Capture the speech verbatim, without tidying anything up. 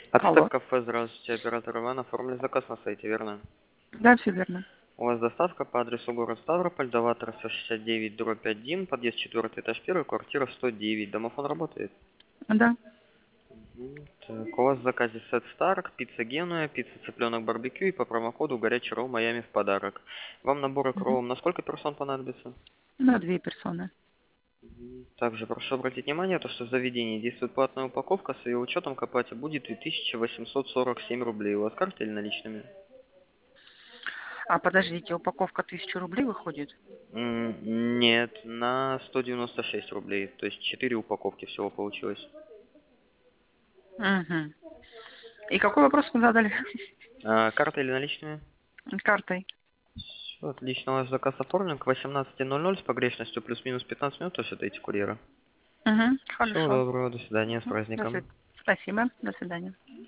Алло. Ацтек кафе, здравствуйте, оператор Иван, оформили заказ на сайте, верно? Да, все верно. У вас доставка по адресу город Ставрополь, Доваторов сто шестьдесят девять, дробь один, подъезд четвертый, этаж первый, квартира сто девять. Домофон работает? Да. Мгм. Так, у вас в заказе сет Старк, пицца Генуя, пицца цыпленок барбекю и по промокоду горячий ролл Майами в подарок. Вам наборы к Мгм. роллам на сколько персон понадобится? На две персоны. Мгм. Также прошу обратить внимание, то, что в заведении действует платная упаковка, с ее учетом к оплате будет две тысячи восемьсот сорок семь рублей. У вас карта или наличными? А подождите, упаковка тысячу рублей выходит? М, Нет, на сто девяносто шесть рублей. То есть четыре упаковки всего получилось. Угу. И какой вопрос вы задали? А, карта или наличными? Картой. Всё, отлично, у вас заказ оформлен к восемнадцати ноль ноль с погрешностью плюс-минус пятнадцать минут, то есть ожидаете курьера. Угу. Всего Хорошо. доброго, до свидания, с До праздником. свид- Спасибо. До свидания.